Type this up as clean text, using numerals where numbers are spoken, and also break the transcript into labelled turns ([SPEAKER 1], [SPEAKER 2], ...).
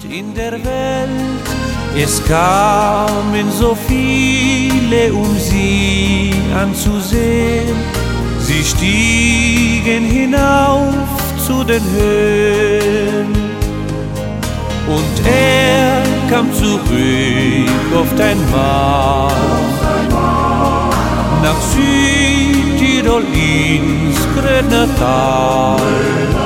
[SPEAKER 1] In der Welt, es kamen so viele, sie anzusehen. Sie stiegen hinauf zu den Höhen. Und kam zurück oft einmal nach Südtirol ins Grödner Tal.